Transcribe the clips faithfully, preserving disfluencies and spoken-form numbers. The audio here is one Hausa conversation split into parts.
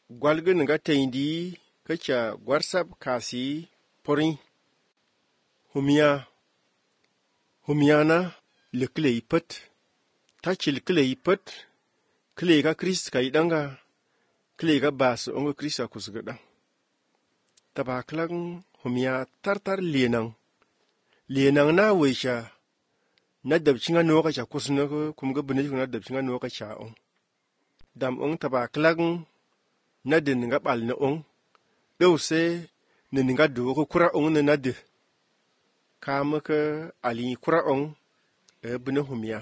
gwalgin nga teindi kacha gwarsab kasi porin humiya humiyana likle ipet ta chilkle ipet kle ga Christ ka idanga kle ga bas ongo Christ akusgada tabaklang humiya tartar lenang lenang na weisha na dabchinga noka cha kusna kumga bunij na dabchinga noka cha on dam on tabaklang na din nga bal na on dose ne nga do ko kura on na de kamaka ali kura on e bune humiya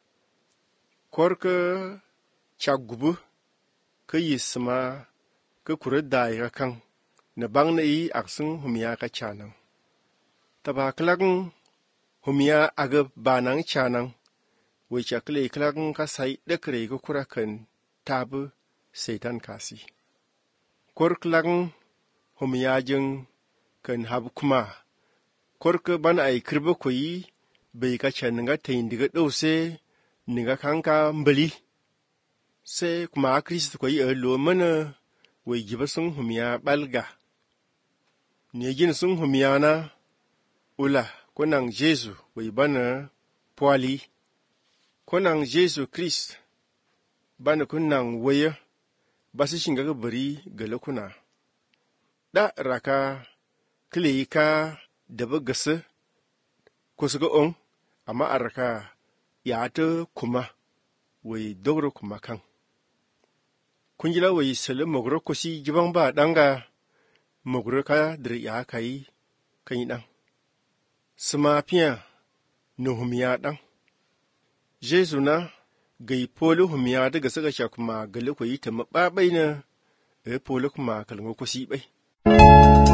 korka chagubu ka yisma ka kura dai ga kan na bang na yi aksun humiya ka chanan tabaklang humiya aga banang chanan we chakle klang ka sai da kre ko kura kan tabu satan kasi korklang humiya jing kan hab kuma korka ban ai kirba koyi bai ka chan nga tain diga dose ninga kanka mbali se kuma Christ koyi a lo mana we giba sun humiya balga ne jin sun humiya na ula konang Jesu we bana poali konang Jesu Christ bana kunang waya basu shinga ga bari gala kuna da raka klika da bagasa kusuga on amma araka ya ta kuma wai dogro kuma kan kunjila wai salim mogro kusi jiban ba danga mogro ka dir ya kai kan dan sama fiya no humiya dan Jesu na gai polo humiya daga saka sha kuma gale ko yi ta mababai na e polo kuma kalmo kusi bai